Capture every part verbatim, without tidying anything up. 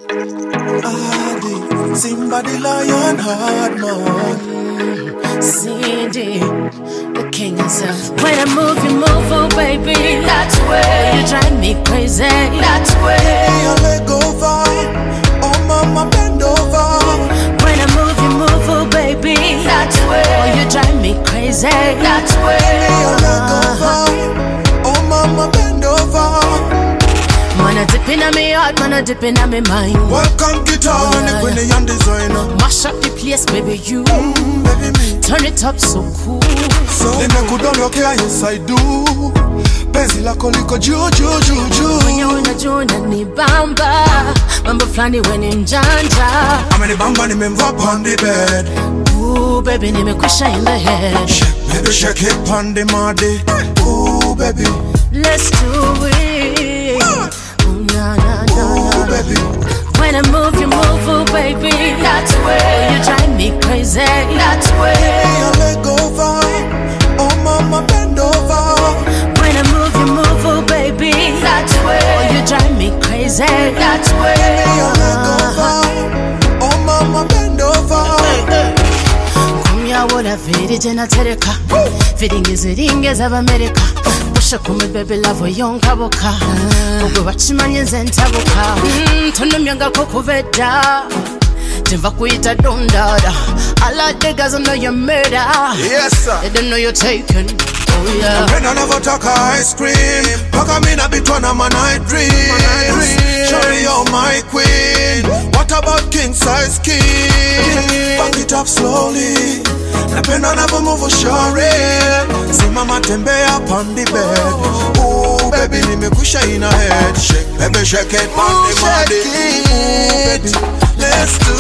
Adi, Simba the lion heart man. Cindy, the king himself. When I move, you move, oh baby. That way, you drive me crazy. That way, I let go over. Oh mama, bend over. when I move, you move, oh baby. That way, oh, you drive me crazy. That way, I let go over. Oh mama, bend over. Man, I dip in me heart, man, I dip in me mind. Welcome guitar, Oh, yeah, the queen and designer. Mash up the place, baby, you. Mm, baby me. Turn it up so cool. So nimekudondokea, yes I do. Penzi lako liko juu juu juu juu. When unajua ni bamba, mambo flani when njanja. Amenibamba nimemva on the bed. Ooh, baby, nimekwisha in the head. Shake, baby, shake it on the muddy. Ooh, baby. Let's do it. Ooh, na na na Ooh, na. baby. When I move, you move, oh baby. That way, you drive me crazy. That way, I let go over. Oh mama, bend over. when I move, you move, oh baby. That way, you drive me crazy. That way, I let go over. Oh mama, bend over. kumya wola viri jena tereka. Viringi ziringi z'Abamerika. Busha kumi baby love yonka boka. Ubwo bachimanye nzentabuka. Mm, Tunomyanga kokuveda. Timva kuita dondada. I like the guys who know you're murder. Yes sir. They don't know you're taken. Oh yeah. When I never talk ice cream, paka mina bitwana my night dreams. Shorty, you're my queen. What about king size king? Back it up slowly. Napenda never move shorty. Simama tembea upon the bed. Ooh baby, nimekusha in a head. Shake, baby, shake it on the body. Ooh baby, let's do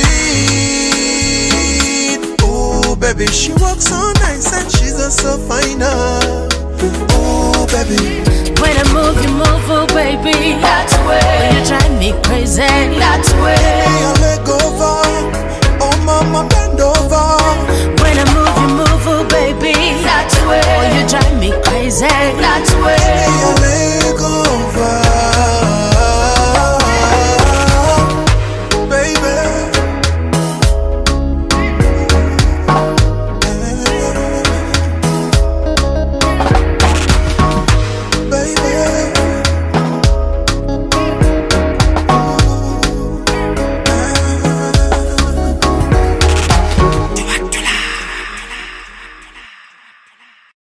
it. Ooh baby, she walks so nice and she's a so finer. Ooh baby, When I move, you move, oh baby.